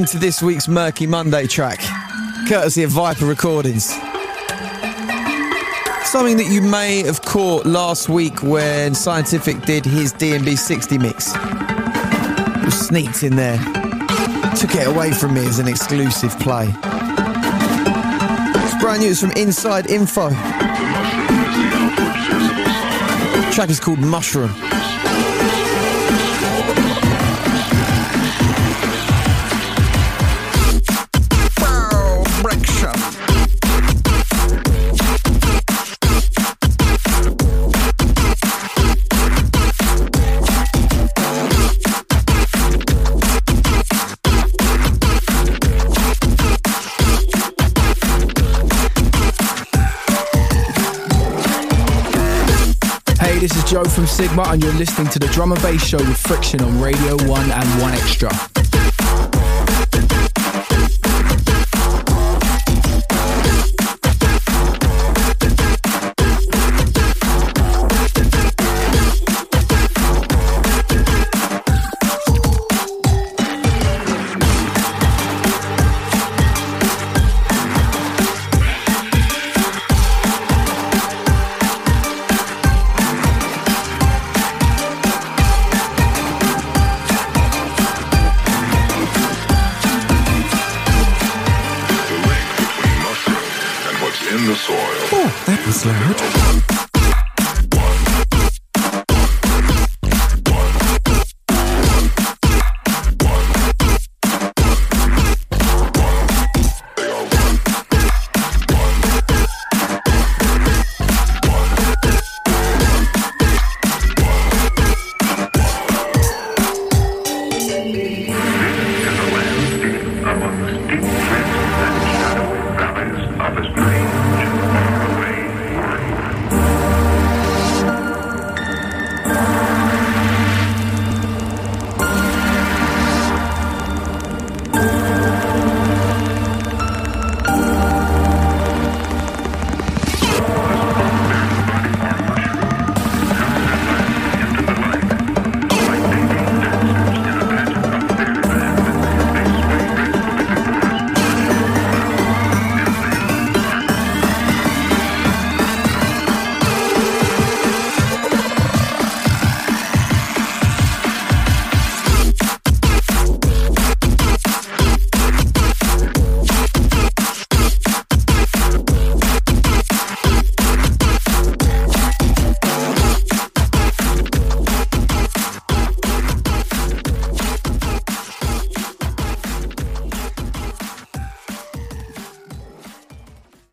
into this week's Murky Monday track, courtesy of Viper Recordings. Something that you may have caught last week when Scientific did his DNB 60 mix. It was sneaked in there. Took it away from me as an exclusive play. It's brand new, it's from Inside Info. The track is called Mushroom. This is Joe from Sigma and you're listening to the Drum and Bass Show with Friction on Radio 1 and 1Xtra. In the soil. Oh, that was loud.